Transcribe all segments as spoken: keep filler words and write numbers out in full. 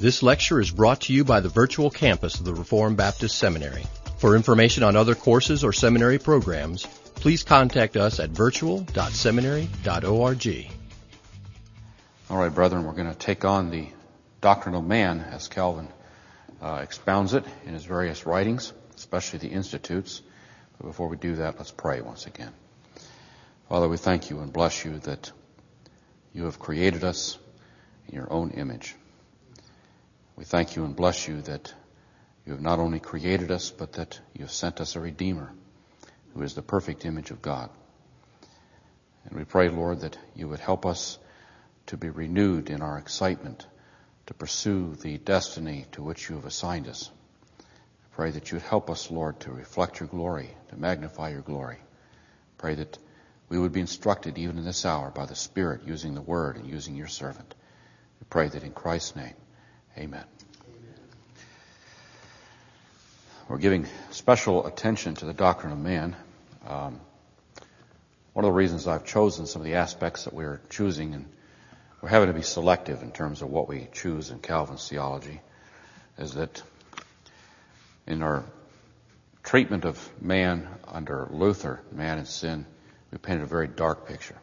This lecture is brought to you by the virtual campus of the Reformed Baptist Seminary. For information on other courses or seminary programs, please contact us at virtual dot seminary dot org. All right, brethren, we're going to take on the doctrine of man as Calvin uh, expounds it in his various writings, especially the Institutes. But before we do that, let's pray once again. Father, we thank you and bless you that you have created us in your own image. We thank you and bless you that you have not only created us, but that you have sent us a Redeemer who is the perfect image of God. And we pray, Lord, that you would help us to be renewed in our excitement to pursue the destiny to which you have assigned us. I pray that you would help us, Lord, to reflect your glory, to magnify your glory. Pray that we would be instructed even in this hour by the Spirit, using the Word and using your servant. We pray that in Christ's name, amen. Amen. We're giving special attention to the doctrine of man. Um, one of the reasons I've chosen some of the aspects that we're choosing, and we're having to be selective in terms of what we choose in Calvin's theology, is that in our treatment of man under Luther, man and sin, we painted a very dark picture.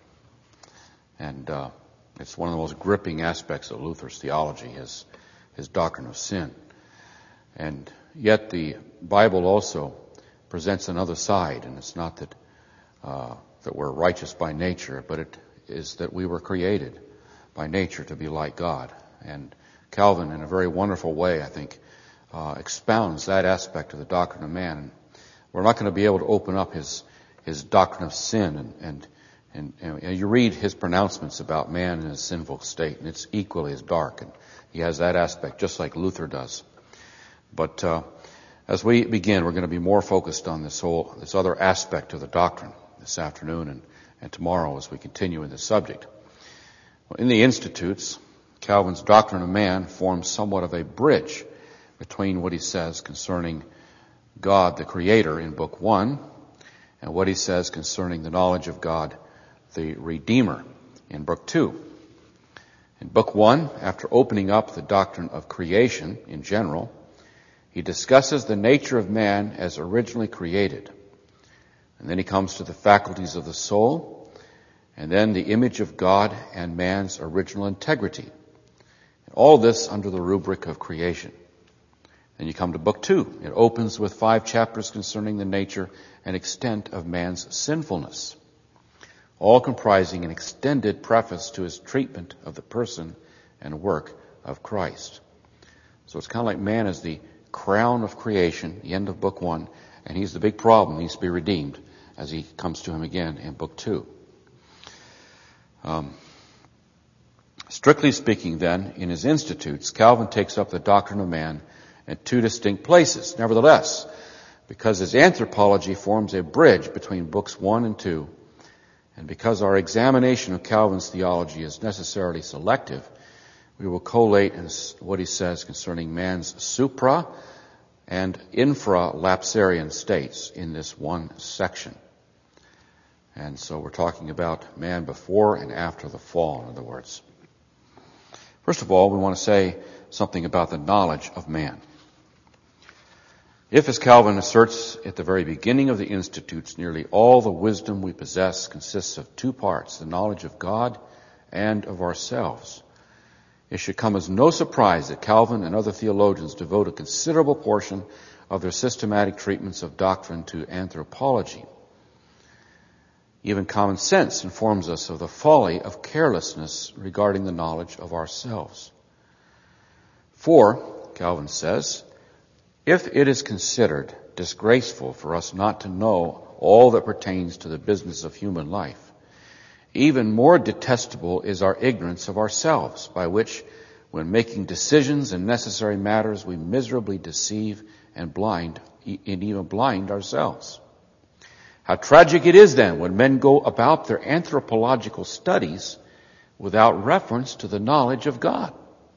And uh, it's one of the most gripping aspects of Luther's theology, his, his doctrine of sin. And yet the Bible also presents another side, and it's not that uh, that we're righteous by nature, but it is that we were created by nature to be like God. And Calvin, in a very wonderful way, I think, uh, expounds that aspect of the doctrine of man. And we're not going to be able to open up his his doctrine of sin, and and, and and you read his pronouncements about man in his sinful state, and it's equally as dark. And he has that aspect just like Luther does. But uh, as we begin, we're going to be more focused on this whole this other aspect of the doctrine this afternoon and and tomorrow as we continue in this subject. In the Institutes, Calvin's doctrine of man forms somewhat of a bridge between what he says concerning God the Creator in Book One and what he says concerning the knowledge of God the Redeemer in Book Two. In Book One, after opening up the doctrine of creation in general, he discusses the nature of man as originally created. And then he comes to the faculties of the soul, and then the image of God and man's original integrity. And all this under the rubric of creation. Then you come to Book Two. It opens with five chapters concerning the nature and extent of man's sinfulness, all comprising an extended preface to his treatment of the person and work of Christ. So it's kind of like man is the crown of creation, the end of Book One, and he's the big problem, he needs to be redeemed as he comes to him again in Book Two. Um, strictly speaking, then, in his Institutes, Calvin takes up the doctrine of man in two distinct places. Nevertheless, because his anthropology forms a bridge between Books One and Two, and because our examination of Calvin's theology is necessarily selective, we will collate in what he says concerning man's supra and infra-lapsarian states in this one section. And so we're talking about man before and after the fall, in other words. First of all, we want to say something about the knowledge of man. If, as Calvin asserts at the very beginning of the Institutes, nearly all the wisdom we possess consists of two parts, the knowledge of God and of ourselves, it should come as no surprise that Calvin and other theologians devote a considerable portion of their systematic treatments of doctrine to anthropology. Even common sense informs us of the folly of carelessness regarding the knowledge of ourselves. For, Calvin says, if it is considered disgraceful for us not to know all that pertains to the business of human life, even more detestable is our ignorance of ourselves, by which, when making decisions in necessary matters, we miserably deceive and blind, and even blind ourselves. How tragic it is then when men go about their anthropological studies without reference to the knowledge of God.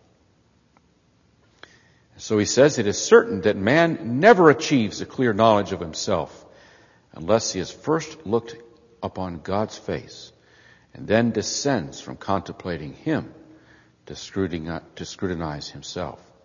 So he says it is certain that man never achieves a clear knowledge of himself unless he has first looked upon God's face and then descends from contemplating him to scrutinize himself.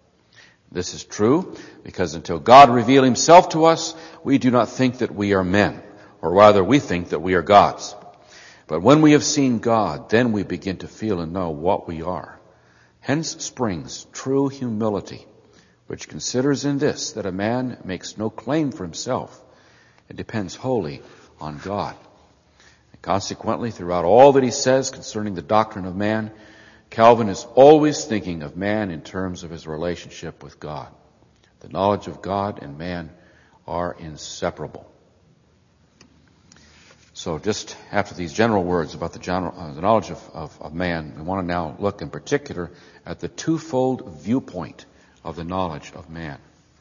This is true because until God reveal himself to us, we do not think that we are men, or rather we think that we are gods. But when we have seen God, then we begin to feel and know what we are. Hence springs true humility, which considers in this that a man makes no claim for himself. It depends wholly on God. And consequently, throughout all that he says concerning the doctrine of man, Calvin is always thinking of man in terms of his relationship with God. The knowledge of God and man are inseparable. So just after these general words about the, general, uh, the knowledge of, of, of man, we want to now look in particular at the twofold viewpoint of the knowledge of man.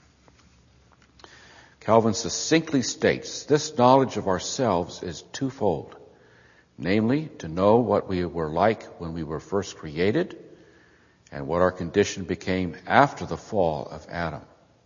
Calvin succinctly states this knowledge of ourselves is twofold. Namely, to know what we were like when we were first created and what our condition became after the fall of Adam.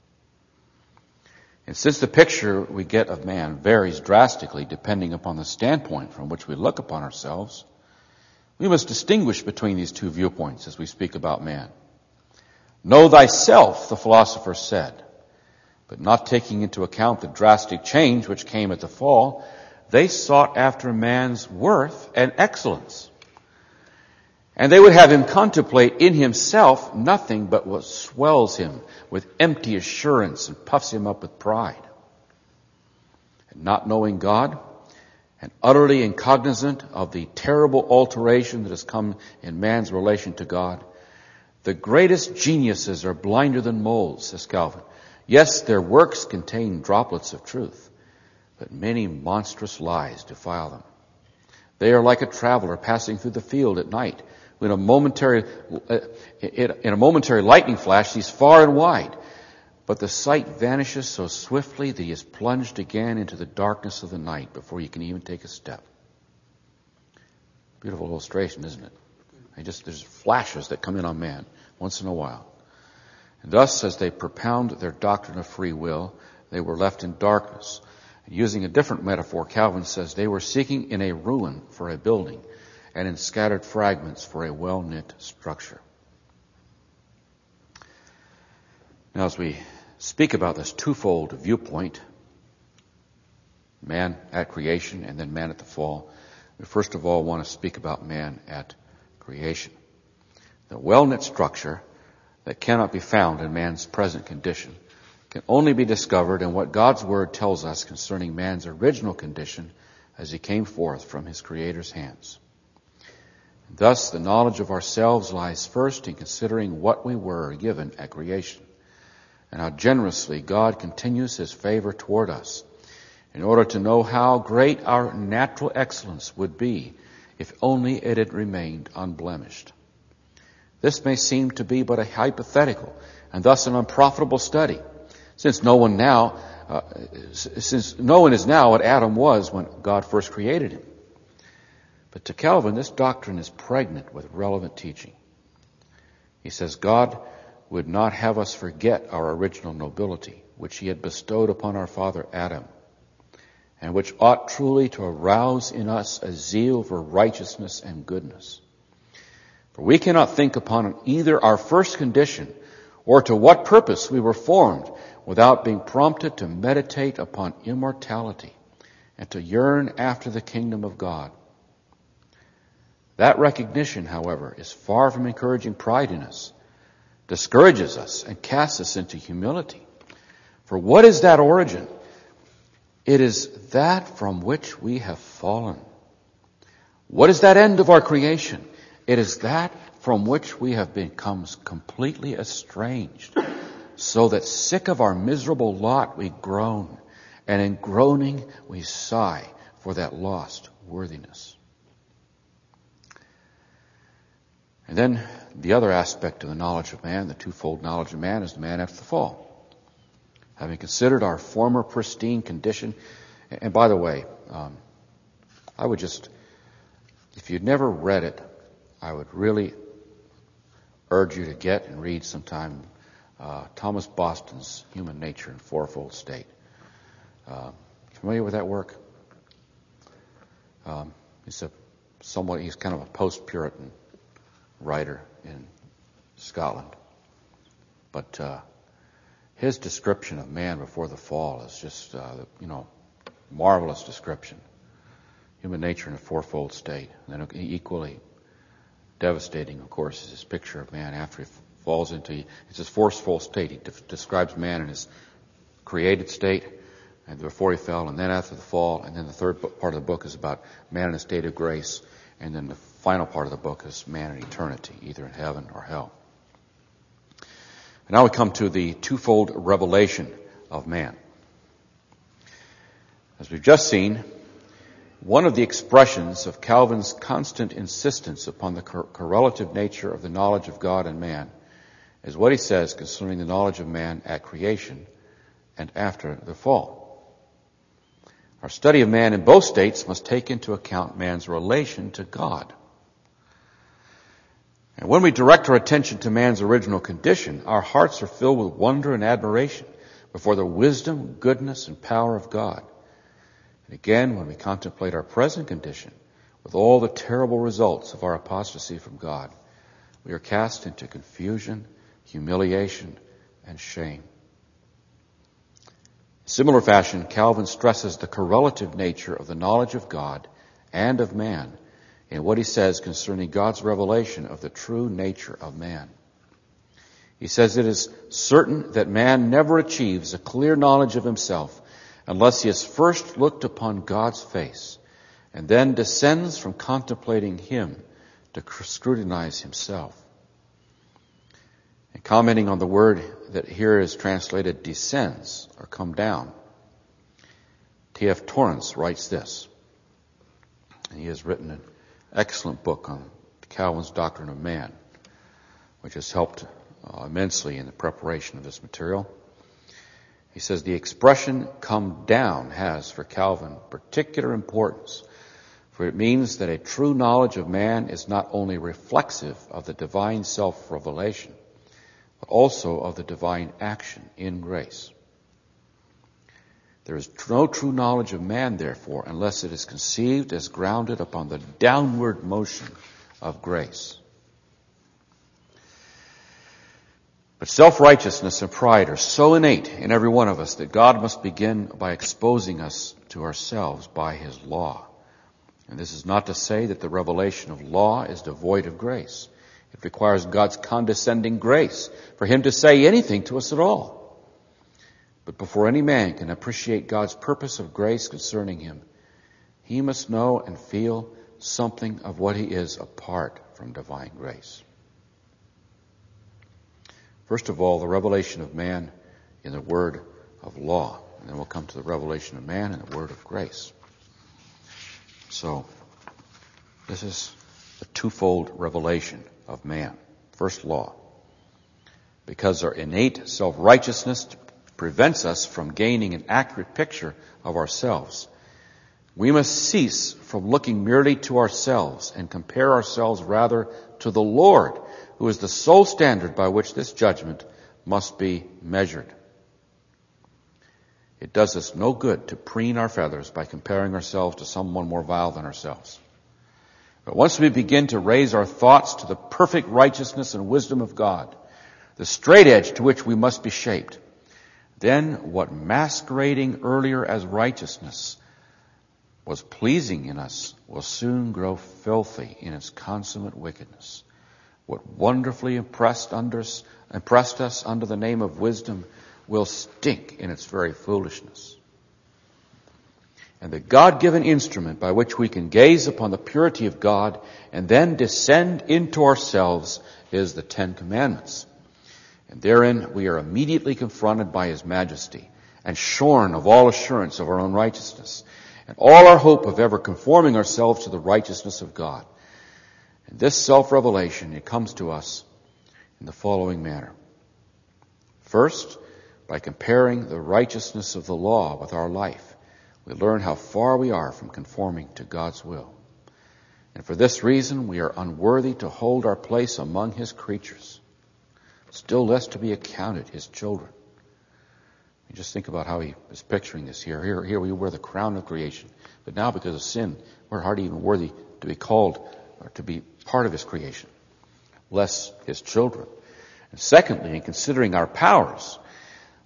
And since the picture we get of man varies drastically depending upon the standpoint from which we look upon ourselves, we must distinguish between these two viewpoints as we speak about man. Know thyself, the philosopher said, but not taking into account the drastic change which came at the fall, they sought after man's worth and excellence. And they would have him contemplate in himself nothing but what swells him with empty assurance and puffs him up with pride. And not knowing God, and utterly incognizant of the terrible alteration that has come in man's relation to God, the greatest geniuses are blinder than moles, says Calvin. Yes, their works contain droplets of truth, but many monstrous lies defile them. They are like a traveler passing through the field at night, when a momentary, in a momentary lightning flash sees far and wide, but the sight vanishes so swiftly that he is plunged again into the darkness of the night before you can even take a step. Beautiful illustration, isn't it? I just there's flashes that come in on man once in a while. And thus, as they propound their doctrine of free will, they were left in darkness. And using a different metaphor, Calvin says they were seeking in a ruin for a building and in scattered fragments for a well-knit structure. Now, as we speak about this twofold viewpoint, man at creation and then man at the fall, we first of all want to speak about man at creation. The well-knit structure that cannot be found in man's present condition can only be discovered in what God's Word tells us concerning man's original condition as he came forth from his Creator's hands. And thus, the knowledge of ourselves lies first in considering what we were given at creation, and how generously God continues his favor toward us in order to know how great our natural excellence would be if only it had remained unblemished. This may seem to be but a hypothetical and thus an unprofitable study, since no one now, uh, since no one is now what Adam was when God first created him. But to Calvin, this doctrine is pregnant with relevant teaching. He says God would not have us forget our original nobility, which he had bestowed upon our father Adam, and which ought truly to arouse in us a zeal for righteousness and goodness. For we cannot think upon either our first condition or to what purpose we were formed without being prompted to meditate upon immortality and to yearn after the kingdom of God. That recognition, however, is far from encouraging pride in us, discourages us, and casts us into humility. For what is that origin? It is that from which we have fallen. What is that end of our creation? It is that from which we have become completely estranged, so that sick of our miserable lot we groan, and in groaning we sigh for that lost worthiness. And then the other aspect of the knowledge of man, the twofold knowledge of man, is the man after the fall. Having considered our former pristine condition, and by the way, um, I would just, if you'd never read it, I would really urge you to get and read sometime uh, Thomas Boston's Human Nature in Fourfold State. Uh, familiar with that work? Um, he's a somewhat, he's kind of a post-Puritan writer in Scotland. But uh, his description of man before the fall is just, uh, you know, marvelous description. Human nature in a fourfold state. And then equally devastating, of course, is his picture of man after he falls into, it's his fourfold state. He de- describes man in his created state, and before he fell, and then after the fall, and then the third part of the book is about man in a state of grace, and then the final part of the book is man in eternity, either in heaven or hell. And now we come to the twofold revelation of man. As we've just seen, one of the expressions of Calvin's constant insistence upon the cor- correlative nature of the knowledge of God and man is what he says concerning the knowledge of man at creation and after the fall. Our study of man in both states must take into account man's relation to God. And when we direct our attention to man's original condition, our hearts are filled with wonder and admiration before the wisdom, goodness, and power of God. And again, when we contemplate our present condition, with all the terrible results of our apostasy from God, we are cast into confusion, humiliation, and shame. In similar fashion, Calvin stresses the correlative nature of the knowledge of God and of man in what he says concerning God's revelation of the true nature of man. He says it is certain that man never achieves a clear knowledge of himself unless he has first looked upon God's face and then descends from contemplating him to scrutinize himself. And commenting on the word that here is translated descends or come down, T F Torrance writes this. And he has written an excellent book on Calvin's Doctrine of Man, which has helped uh, immensely in the preparation of this material. He says the expression come down has for Calvin particular importance, for it means that a true knowledge of man is not only reflexive of the divine self-revelation, but also of the divine action in grace. There is no true knowledge of man, therefore, unless it is conceived as grounded upon the downward motion of grace. But self-righteousness and pride are so innate in every one of us that God must begin by exposing us to ourselves by his law. And this is not to say that the revelation of law is devoid of grace. It requires God's condescending grace for him to say anything to us at all. But before any man can appreciate God's purpose of grace concerning him, he must know and feel something of what he is apart from divine grace. First of all, the revelation of man in the word of law. And then we'll come to the revelation of man in the word of grace. So, this is a twofold revelation of man. First, law. Because our innate self-righteousness prevents us from gaining an accurate picture of ourselves, we must cease from looking merely to ourselves and compare ourselves rather to the Lord, who is the sole standard by which this judgment must be measured. It does us no good to preen our feathers by comparing ourselves to someone more vile than ourselves. But once we begin to raise our thoughts to the perfect righteousness and wisdom of God, the straight edge to which we must be shaped, then what masquerading earlier as righteousness was pleasing in us will soon grow filthy in its consummate wickedness. What wonderfully impressed, under, impressed us under the name of wisdom will stink in its very foolishness. And the God-given instrument by which we can gaze upon the purity of God and then descend into ourselves is the Ten Commandments. And therein we are immediately confronted by his majesty and shorn of all assurance of our own righteousness and all our hope of ever conforming ourselves to the righteousness of God. And this self-revelation, it comes to us in the following manner. First, by comparing the righteousness of the law with our life, we learn how far we are from conforming to God's will. And for this reason, we are unworthy to hold our place among his creatures, still less to be accounted his children. You just think about how he is picturing this here. Here, here we were the crown of creation. But now because of sin, we're hardly even worthy to be called or to be part of his creation, less his children. And secondly, in considering our powers,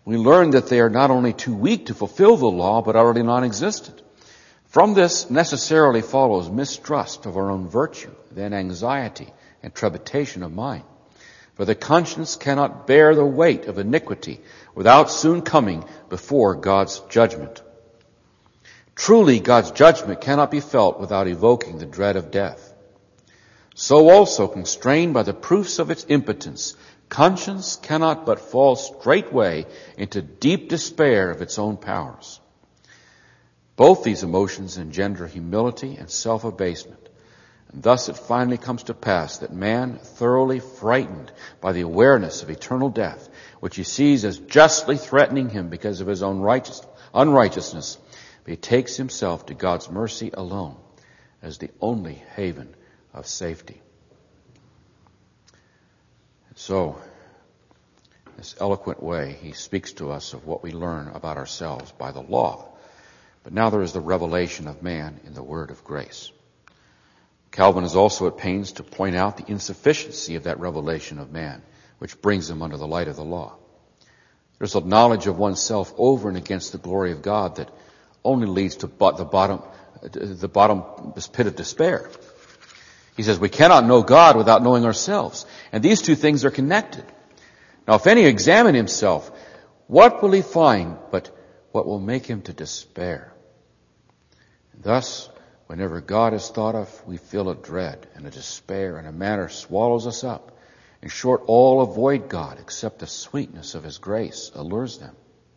We learn that they are not only too weak to fulfill the law, but utterly non-existent. From this necessarily follows mistrust of our own virtue, then anxiety and trepidation of mind. For the conscience cannot bear the weight of iniquity without soon coming before God's judgment. Truly, God's judgment cannot be felt without evoking the dread of death. So also, constrained by the proofs of its impotence, conscience cannot but fall straightway into deep despair of its own powers. Both these emotions engender humility and self-abasement. And thus it finally comes to pass that man, thoroughly frightened by the awareness of eternal death, which he sees as justly threatening him because of his own righteous, unrighteousness, betakes himself to God's mercy alone as the only haven of safety. And so, in this eloquent way, he speaks to us of what we learn about ourselves by the law. But now there is the revelation of man in the word of grace. Calvin is also at pains to point out the insufficiency of that revelation of man, which brings him under the light of the law. There's a knowledge of oneself over and against the glory of God that only leads to the bottom, the bottomless pit of despair. He says we cannot know God without knowing ourselves. And these two things are connected. Now, if any examine himself, what will he find but what will make him to despair? And thus, whenever God is thought of, we feel a dread and a despair, and a manner swallows us up. In short, all avoid God except the sweetness of his grace allures them.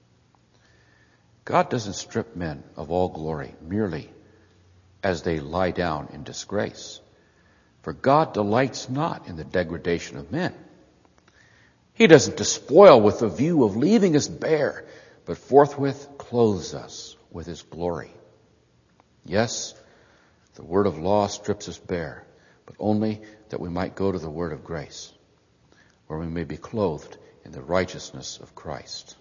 God doesn't strip men of all glory merely as they lie down in disgrace. For God delights not in the degradation of men. He doesn't despoil with the view of leaving us bare, but forthwith clothes us with his glory. Yes, the word of law strips us bare, but only that we might go to the word of grace, where we may be clothed in the righteousness of Christ.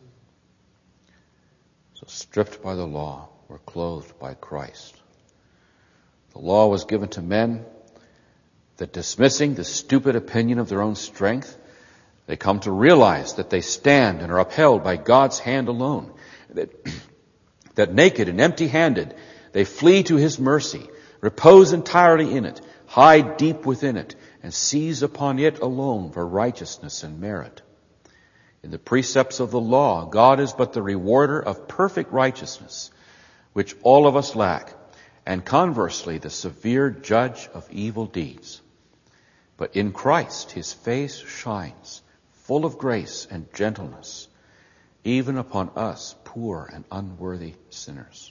So stripped by the law, we're clothed by Christ. The law was given to men that, dismissing the stupid opinion of their own strength, they come to realize that they stand and are upheld by God's hand alone. That, that naked and empty-handed, they flee to his mercy, repose entirely in it, hide deep within it, and seize upon it alone for righteousness and merit. In the precepts of the law, God is but the rewarder of perfect righteousness, which all of us lack, and conversely, the severe judge of evil deeds. But in Christ, his face shines, full of grace and gentleness, even upon us poor and unworthy sinners.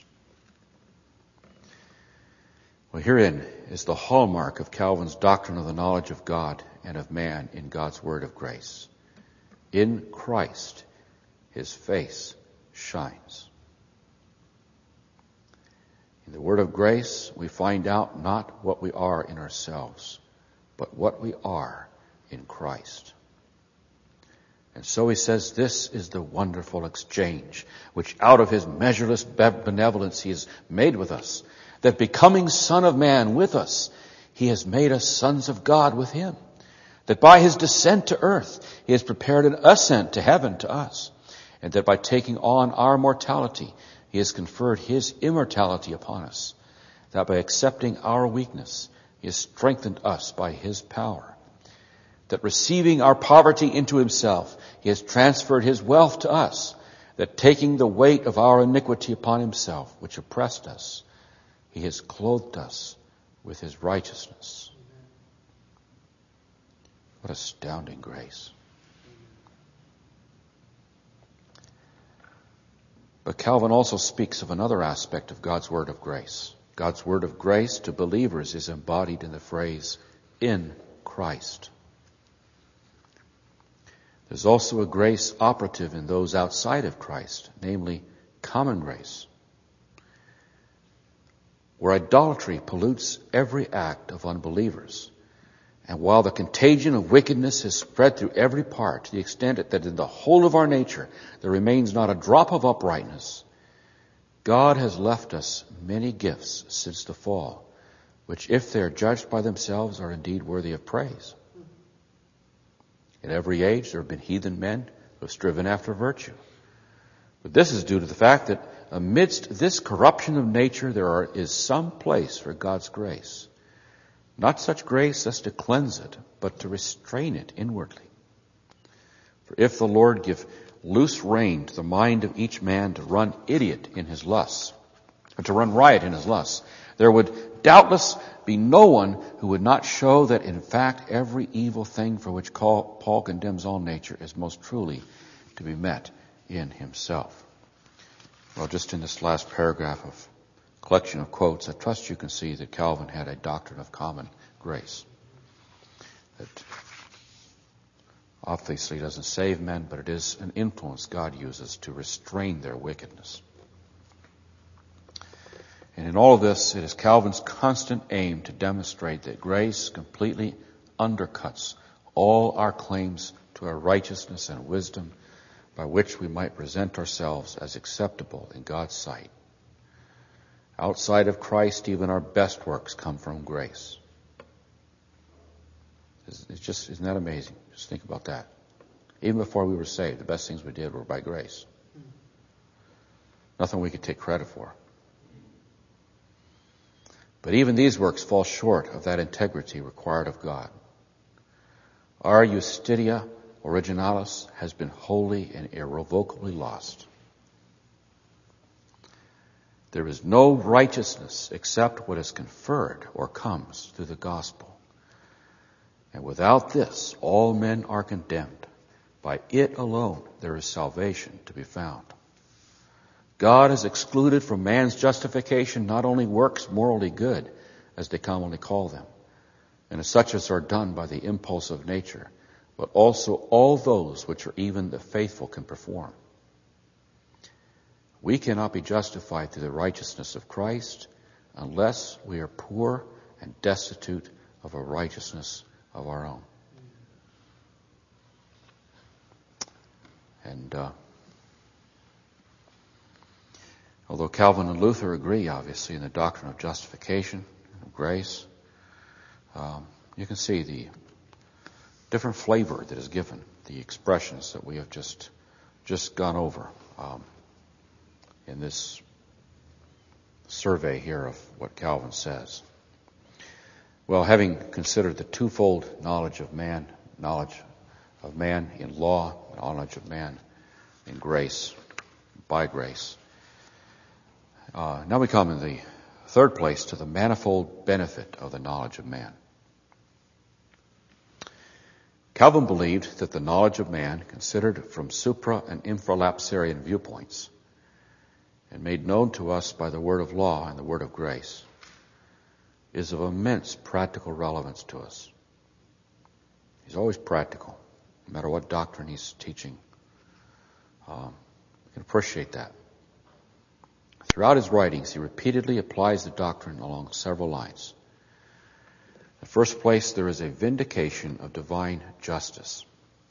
Well, herein is the hallmark of Calvin's doctrine of the knowledge of God and of man in God's word of grace. In Christ, his face shines. In the word of grace, we find out not what we are in ourselves, but what we are in Christ. And so he says, this is the wonderful exchange which out of his measureless benevolence he has made with us, that becoming Son of Man with us, he has made us sons of God with him, that by his descent to earth, he has prepared an ascent to heaven to us, and that by taking on our mortality, he has conferred his immortality upon us, that by accepting our weakness, he has strengthened us by his power, that receiving our poverty into himself, he has transferred his wealth to us, that taking the weight of our iniquity upon himself, which oppressed us, he has clothed us with his righteousness. What astounding grace. But Calvin also speaks of another aspect of God's word of grace. God's word of grace to believers is embodied in the phrase, in Christ. There's also a grace operative in those outside of Christ, namely common grace, where idolatry pollutes every act of unbelievers. And while the contagion of wickedness has spread through every part to the extent that in the whole of our nature there remains not a drop of uprightness, God has left us many gifts since the fall, which if they are judged by themselves are indeed worthy of praise. In every age there have been heathen men who have striven after virtue. But this is due to the fact that amidst this corruption of nature, there are, is some place for God's grace. Not such grace as to cleanse it, but to restrain it inwardly. For if the Lord give loose rein to the mind of each man to run idiot in his lusts, or to run riot in his lusts, there would doubtless be no one who would not show that in fact every evil thing for which Paul condemns all nature is most truly to be met in himself. Well, just in this last paragraph of collection of quotes, I trust you can see that Calvin had a doctrine of common grace. That obviously doesn't save men, but it is an influence God uses to restrain their wickedness. And in all of this, it is Calvin's constant aim to demonstrate that grace completely undercuts all our claims to our righteousness and wisdom by which we might present ourselves as acceptable in God's sight. Outside of Christ, even our best works come from grace. It's just, isn't that amazing? Just think about that. Even before we were saved, the best things we did were by grace. Nothing we could take credit for. But even these works fall short of that integrity required of God. Our Justitia Originalis has been wholly and irrevocably lost. There is no righteousness except what is conferred or comes through the gospel. And without this, all men are condemned. By it alone there is salvation to be found. God has excluded from man's justification not only works morally good, as they commonly call them, and as such as are done by the impulse of nature, but also all those which are even the faithful can perform. We cannot be justified through the righteousness of Christ unless we are poor and destitute of a righteousness of our own. And uh, although Calvin and Luther agree, obviously, in the doctrine of justification and of grace, um, you can see the different flavor that is given, the expressions that we have just just gone over um, in this survey here of what Calvin says. Well, having considered the twofold knowledge of man, knowledge of man in law, knowledge of man in grace, by grace, uh, now we come in the third place to the manifold benefit of the knowledge of man. Calvin believed that the knowledge of man, considered from supra- and infralapsarian viewpoints, and made known to us by the word of law and the word of grace, is of immense practical relevance to us. He's always practical, no matter what doctrine he's teaching. Um, we can appreciate that. Throughout his writings, he repeatedly applies the doctrine along several lines. In the first place, there is a vindication of divine justice.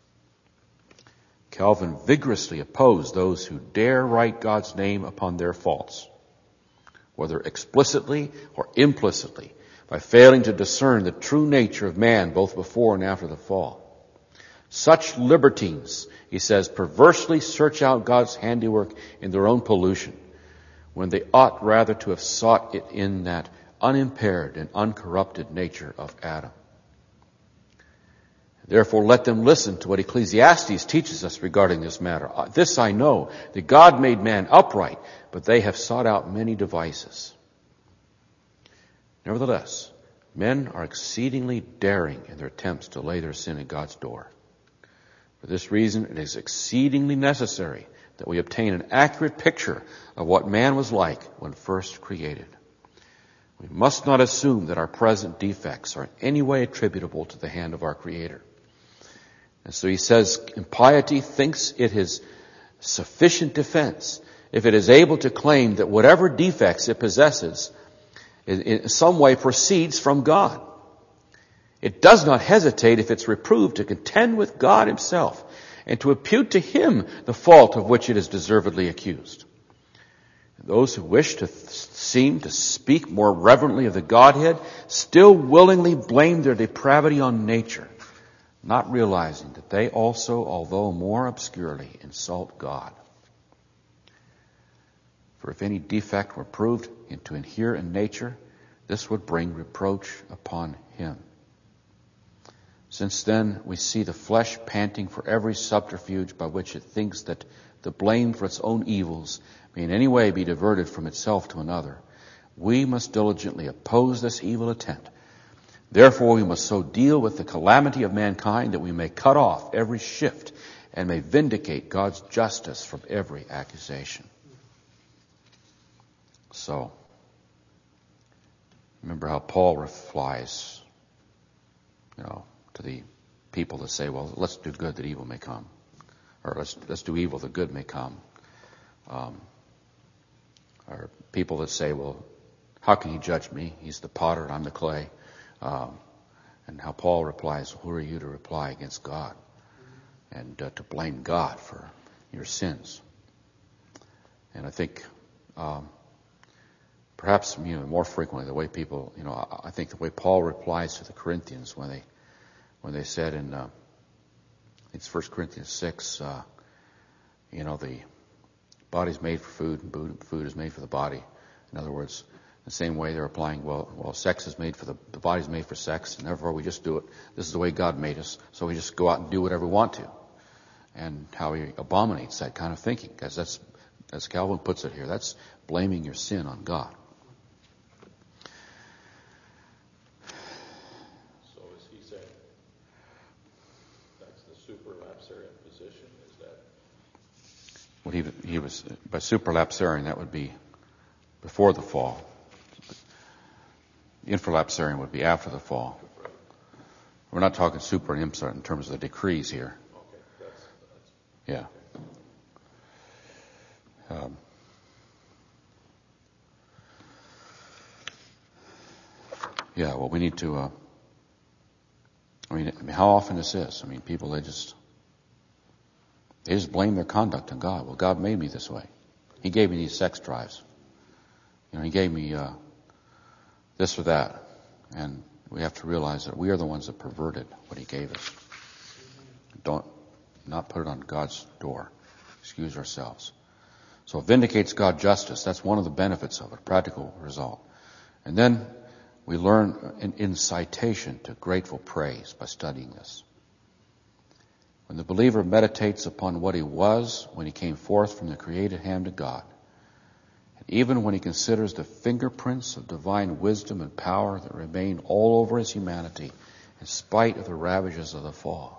Calvin vigorously opposed those who dare write God's name upon their faults, whether explicitly or implicitly, by failing to discern the true nature of man both before and after the fall. Such libertines, he says, perversely search out God's handiwork in their own pollution, when they ought rather to have sought it in that unimpaired and uncorrupted nature of Adam. Therefore, let them listen to what Ecclesiastes teaches us regarding this matter. This I know, that God made man upright, but they have sought out many devices. Nevertheless, men are exceedingly daring in their attempts to lay their sin at God's door. For this reason, it is exceedingly necessary that we obtain an accurate picture of what man was like when first created. We must not assume that our present defects are in any way attributable to the hand of our Creator. And so he says, impiety thinks it is sufficient defense if it is able to claim that whatever defects it possesses in some way proceeds from God. It does not hesitate if it's reproved to contend with God himself and to impute to him the fault of which it is deservedly accused. Those who wish to th- seem to speak more reverently of the Godhead still willingly blame their depravity on nature, not realizing that they also, although more obscurely, insult God. For if any defect were proved to inhere in nature, this would bring reproach upon him. Since then we see the flesh panting for every subterfuge by which it thinks that the blame for its own evils may in any way be diverted from itself to another, we must diligently oppose this evil intent. Therefore we must so deal with the calamity of mankind that we may cut off every shift and may vindicate God's justice from every accusation. So, remember how Paul replies, you know, to the people that say, well, let's do good that evil may come. Or let's let's do evil that good may come. Um, or people that say, well, how can he judge me? He's the potter and I'm the clay. Um, and how Paul replies, who are you to reply against God? And uh, to blame God for your sins. And I think um, perhaps you know more frequently the way people, you know, I, I think the way Paul replies to the Corinthians when they when they said in uh, it's First Corinthians six, uh, you know, the body's made for food and food is made for the body. In other words, the same way they're applying, well, well, sex is made for the, the body's made for sex, and therefore we just do it. This is the way God made us, so we just go out and do whatever we want to. And how he abominates that kind of thinking, because that's, as Calvin puts it here, that's blaming your sin on God. So is he saying that's the superlapsarian position? Is that? Well, he, he was, by superlapsarian, that would be before the fall. The infralapsarian would be after the fall. We're not talking super and infra in terms of the decrees here. Okay, that's, that's Yeah. Um, yeah, well, we need to, uh, I mean, I mean, how often this is? I mean, people, they just, they just blame their conduct on God. Well, God made me this way. He gave me these sex drives. You know, he gave me uh, this or that. And we have to realize that we are the ones that perverted what he gave us. Don't, not put it on God's door. Excuse ourselves. So it vindicates God's justice. That's one of the benefits of it, practical result. And then we learn an incitation to grateful praise by studying this. When the believer meditates upon what he was when he came forth from the created hand of God, and even when he considers the fingerprints of divine wisdom and power that remain all over his humanity in spite of the ravages of the fall,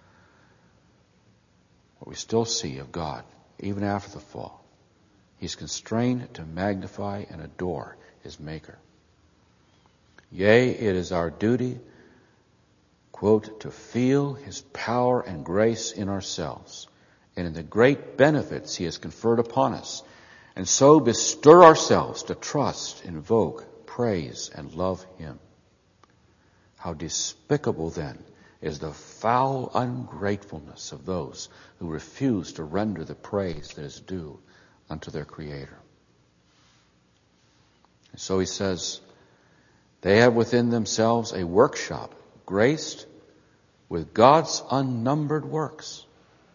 what we still see of God, even after the fall, he's constrained to magnify and adore his Maker. Yea, it is our duty, quote, to feel his power and grace in ourselves and in the great benefits he has conferred upon us, and so bestir ourselves to trust, invoke, praise, and love him. How despicable then is the foul ungratefulness of those who refuse to render the praise that is due unto their Creator. And so he says, they have within themselves a workshop graced with God's unnumbered works.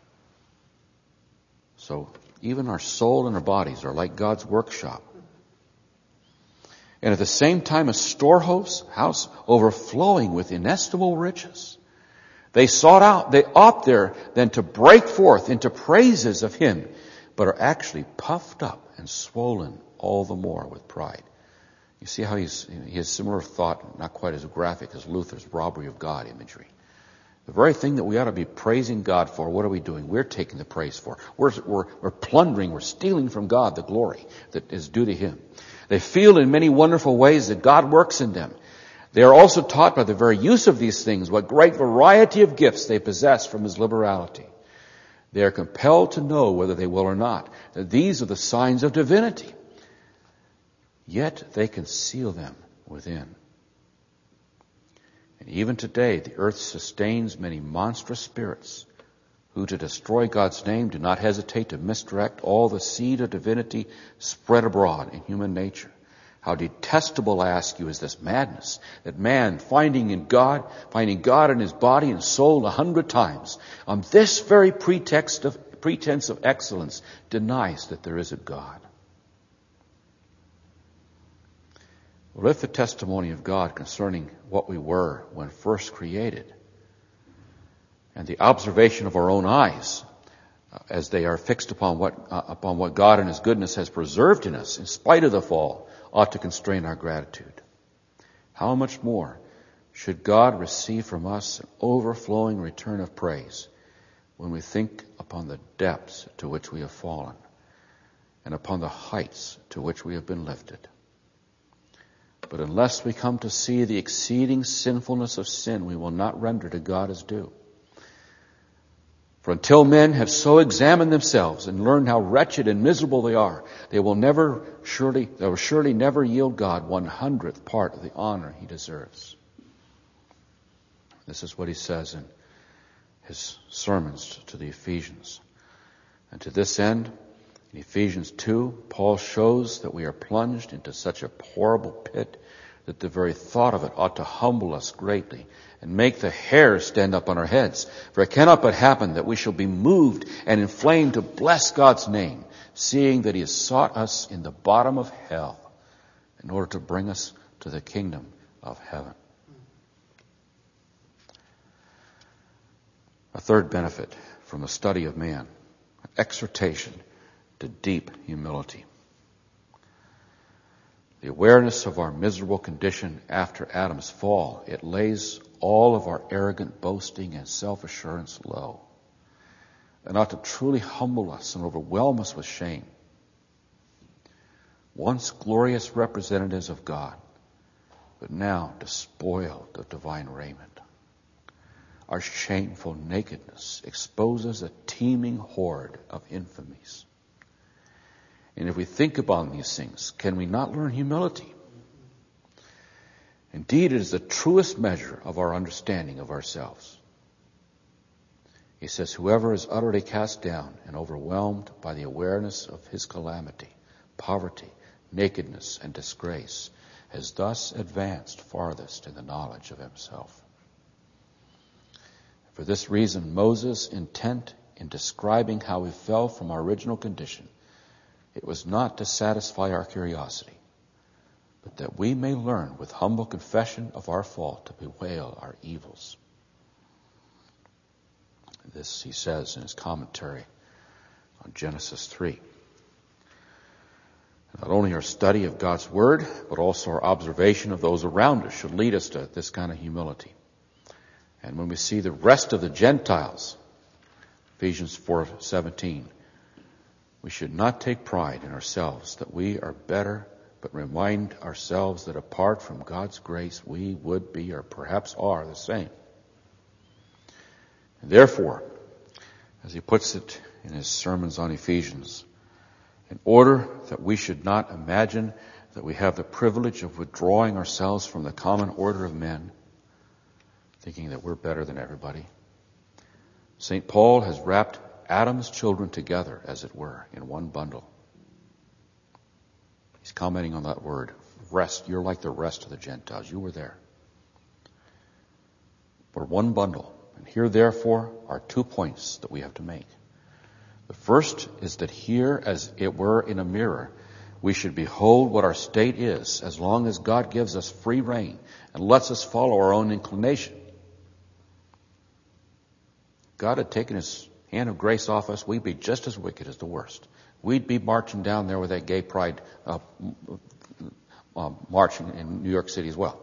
So even our soul and our bodies are like God's workshop. And at the same time a storehouse house overflowing with inestimable riches. They sought out, they opt there then to break forth into praises of him, but are actually puffed up and swollen all the more with pride. You see how he's, he has similar thought, not quite as graphic as Luther's robbery of God imagery. The very thing that we ought to be praising God for, what are we doing? We're taking the praise for. We're, we're, we're plundering, we're stealing from God the glory that is due to him. They feel in many wonderful ways that God works in them. They are also taught by the very use of these things what great variety of gifts they possess from his liberality. They are compelled to know, whether they will or not, that these are the signs of divinity. Yet they conceal them within. And even today, the earth sustains many monstrous spirits who, to destroy God's name, do not hesitate to misdirect all the seed of divinity spread abroad in human nature. How detestable, I ask you, is this madness that man, finding in God, finding God in his body and soul a hundred times, on this very pretext of pretense of excellence, denies that there is a God. Well, if the testimony of God concerning what we were when first created, and the observation of our own eyes, uh, as they are fixed upon what uh, upon what God in His goodness has preserved in us, in spite of the fall, ought to constrain our gratitude, how much more should God receive from us an overflowing return of praise when we think upon the depths to which we have fallen and upon the heights to which we have been lifted. But unless we come to see the exceeding sinfulness of sin, we will not render to God His due. For until men have so examined themselves and learned how wretched and miserable they are, they will never surely, they will surely never yield God one hundredth part of the honor He deserves. This is what he says in his sermons to the Ephesians. And to this end, in Ephesians two, Paul shows that we are plunged into such a horrible pit that the very thought of it ought to humble us greatly and make the hairs stand up on our heads. For it cannot but happen that we shall be moved and inflamed to bless God's name, seeing that He has sought us in the bottom of hell in order to bring us to the kingdom of heaven. A third benefit from the study of man, an exhortation to deep humility. The awareness of our miserable condition after Adam's fall, it lays all of our arrogant boasting and self-assurance low, and ought to truly humble us and overwhelm us with shame. Once glorious representatives of God, but now despoiled of divine raiment. Our shameful nakedness exposes a teeming horde of infamies. And if we think upon these things, can we not learn humility? Indeed, it is the truest measure of our understanding of ourselves. He says, whoever is utterly cast down and overwhelmed by the awareness of his calamity, poverty, nakedness, and disgrace, has thus advanced farthest in the knowledge of himself. For this reason, Moses, intent in describing how we fell from our original condition, it was not to satisfy our curiosity, but that we may learn with humble confession of our fault to bewail our evils. This he says in his commentary on Genesis three. Not only our study of God's Word, but also our observation of those around us should lead us to this kind of humility. And when we see the rest of the Gentiles, Ephesians four seventeen, we should not take pride in ourselves that we are better, but remind ourselves that apart from God's grace, we would be or perhaps are the same. And therefore, as he puts it in his sermons on Ephesians, in order that we should not imagine that we have the privilege of withdrawing ourselves from the common order of men, thinking that we're better than everybody, Saint Paul has wrapped Adam's children together, as it were, in one bundle. He's commenting on that word, rest. You're like the rest of the Gentiles. You were there. We're one bundle. And here, therefore, are two points that we have to make. The first is that here, as it were in a mirror, we should behold what our state is, as long as God gives us free rein and lets us follow our own inclination. God had taken his hand of grace off us, we'd be just as wicked as the worst. We'd be marching down there with that gay pride uh, uh, march in New York City as well.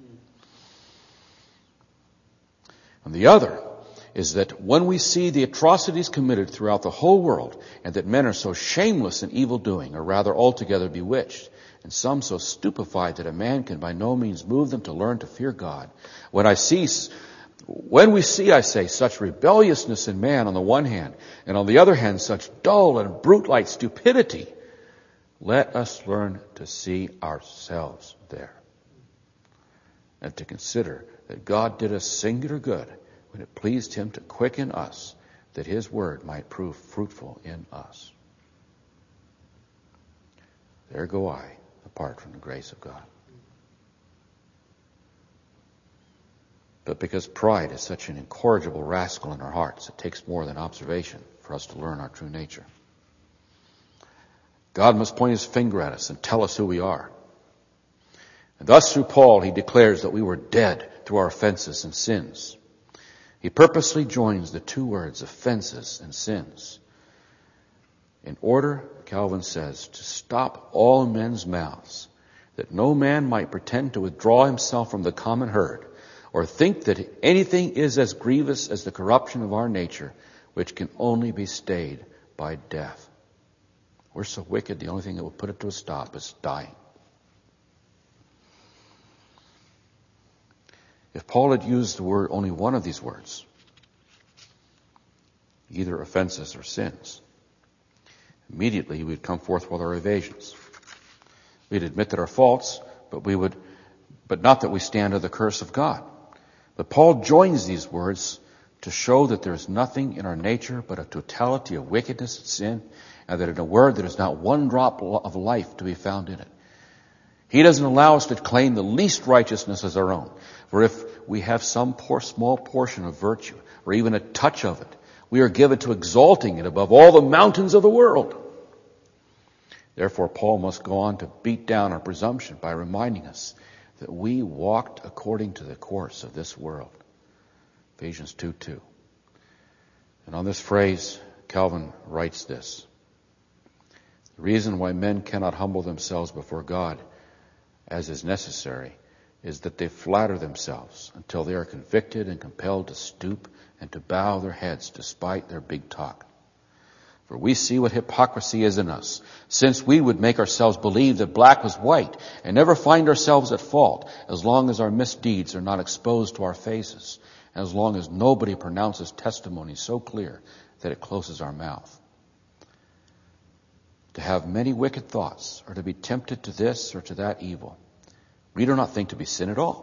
And the other is that when we see the atrocities committed throughout the whole world, and that men are so shameless in evil-doing, or rather altogether bewitched, and some so stupefied that a man can by no means move them to learn to fear God, when I see... When we see, I say, such rebelliousness in man on the one hand, and on the other hand, such dull and brute-like stupidity, let us learn to see ourselves there. And to consider that God did us singular good when it pleased him to quicken us, that his word might prove fruitful in us. There go I, apart from the grace of God. But because pride is such an incorrigible rascal in our hearts, it takes more than observation for us to learn our true nature. God must point his finger at us and tell us who we are. And thus through Paul he declares that we were dead through our offenses and sins. He purposely joins the two words offenses and sins in order, Calvin says, to stop all men's mouths, that no man might pretend to withdraw himself from the common herd, or think that anything is as grievous as the corruption of our nature, which can only be stayed by death. We're so wicked, the only thing that will put it to a stop is dying. If Paul had used the word, only one of these words, either offenses or sins, immediately we'd come forth with our evasions. We'd admit that our faults, but we would, but not that we stand under the curse of God. But Paul joins these words to show that there is nothing in our nature but a totality of wickedness and sin, and that in a word there is not one drop of life to be found in it. He doesn't allow us to claim the least righteousness as our own. For if we have some poor, small portion of virtue, or even a touch of it, we are given to exalting it above all the mountains of the world. Therefore, Paul must go on to beat down our presumption by reminding us that we walked according to the course of this world. Ephesians two two. And on this phrase, Calvin writes this: the reason why men cannot humble themselves before God, as is necessary, is that they flatter themselves until they are convicted and compelled to stoop and to bow their heads despite their big talk. For we see what hypocrisy is in us, since we would make ourselves believe that black was white and never find ourselves at fault as long as our misdeeds are not exposed to our faces, and as long as nobody pronounces testimony so clear that it closes our mouth. To have many wicked thoughts, or to be tempted to this or to that evil, we do not think to be sin at all.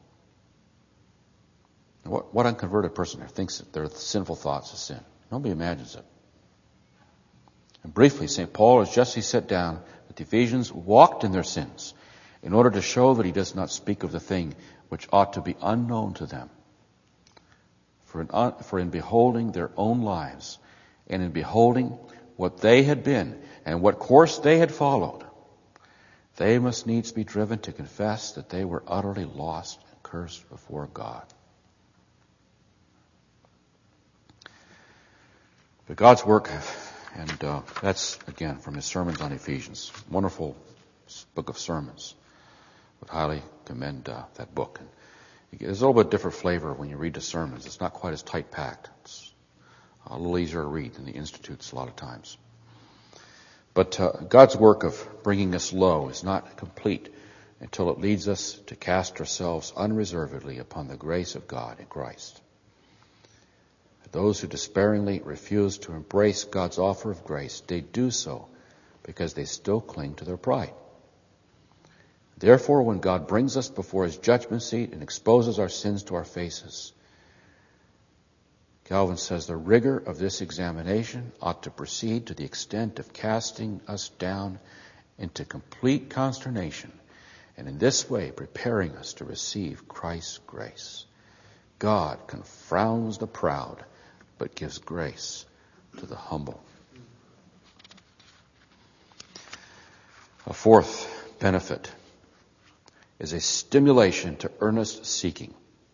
What, what unconverted person there thinks that their sinful thoughts are sin? Nobody imagines it. And briefly, Saint Paul has justly set down that the Ephesians walked in their sins in order to show that he does not speak of the thing which ought to be unknown to them. For in, un, for in beholding their own lives, and in beholding what they had been and what course they had followed, they must needs be driven to confess that they were utterly lost and cursed before God. But God's work, and uh, that's, again, from his sermons on Ephesians. Wonderful book of sermons. Would highly commend uh, that book. And there's a little bit different flavor when you read the sermons. It's not quite as tight-packed. It's a little easier to read than the Institutes a lot of times. But uh, God's work of bringing us low is not complete until it leads us to cast ourselves unreservedly upon the grace of God in Christ. Those who despairingly refuse to embrace God's offer of grace, they do so because they still cling to their pride. Therefore, when God brings us before his judgment seat and exposes our sins to our faces, Calvin says the rigor of this examination ought to proceed to the extent of casting us down into complete consternation, and in this way preparing us to receive Christ's grace. God confounds the proud, but gives grace to the humble. A fourth benefit is a stimulation to earnest seeking.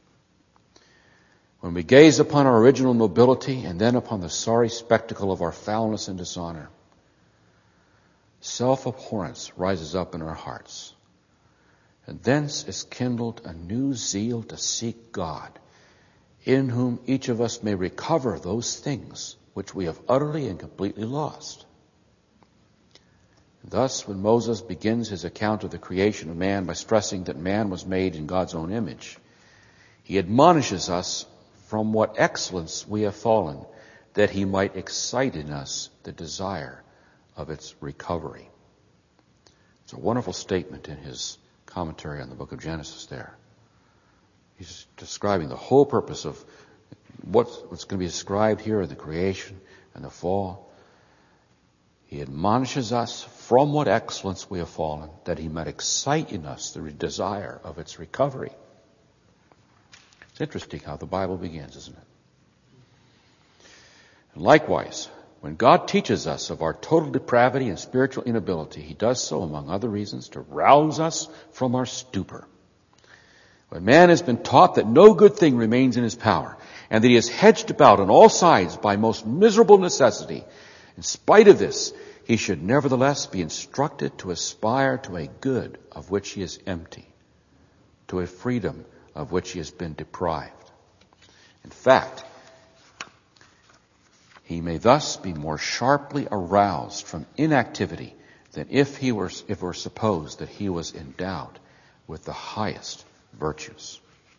When we gaze upon our original nobility and then upon the sorry spectacle of our foulness and dishonor, self-abhorrence rises up in our hearts, and thence is kindled a new zeal to seek God, in whom each of us may recover those things which we have utterly and completely lost. Thus, when Moses begins his account of the creation of man by stressing that man was made in God's own image, he admonishes us from what excellence we have fallen, that he might excite in us the desire of its recovery. It's a wonderful statement in his commentary on the book of Genesis there. He's describing the whole purpose of what's, what's going to be described here in the creation and the fall. He admonishes us from what excellence we have fallen, that he might excite in us the desire of its recovery. It's interesting how the Bible begins, isn't it? And likewise, When God teaches us of our total depravity and spiritual inability, he does so, among other reasons, to rouse us from our stupor. When man has been taught that no good thing remains in his power, and that he is hedged about on all sides by most miserable necessity, in spite of this, he should nevertheless be instructed to aspire to a good of which he is empty, to a freedom of which he has been deprived. In fact, he may thus be more sharply aroused from inactivity than if he were, if it were supposed that he was endowed with the highest virtues.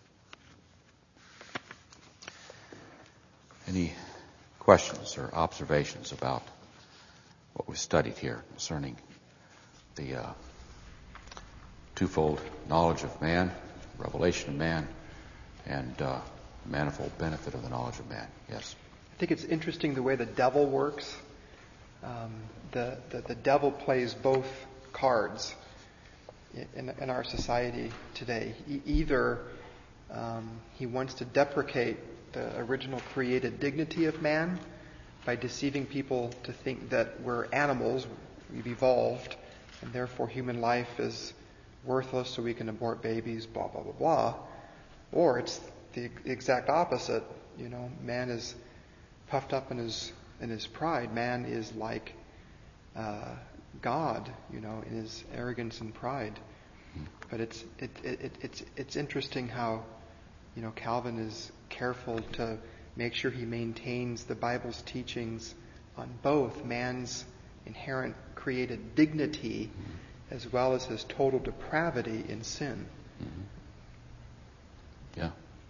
Any questions or observations about what we studied here concerning the uh, twofold knowledge of man, revelation of man, and uh, manifold benefit of the knowledge of man? Yes. I think it's interesting the way the devil works. Um, the, the the devil plays both cards in, in our society today. E- either um, he wants to deprecate the original created dignity of man by deceiving people to think that we're animals, we've evolved, and therefore human life is worthless, so we can abort babies, blah, blah, blah, blah. Or it's the exact opposite. You know, man is puffed up in his in his pride. Man is like uh, God, you know, in his arrogance and pride. But it's it, it, it it's it's interesting how, you know, Calvin is careful to make sure he maintains the Bible's teachings on both man's inherent created dignity as well as his total depravity in sin. Mm-hmm. Yeah.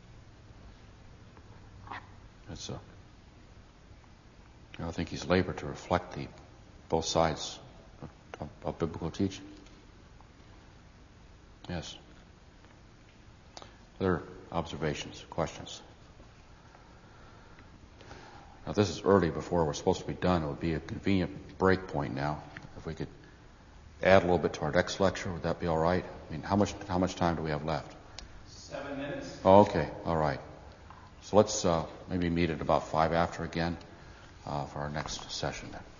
That's a. I think he's labored to reflect the both sides of, of, of biblical teaching. Yes. Other observations, questions? Now, this is early before we're supposed to be done. It would be a convenient break point now. If we could add a little bit to our next lecture, would that be all right? I mean, how much how much time do we have left? Seven minutes. Oh, okay. All right. So let's uh, maybe meet at about five after again uh, for our next session then.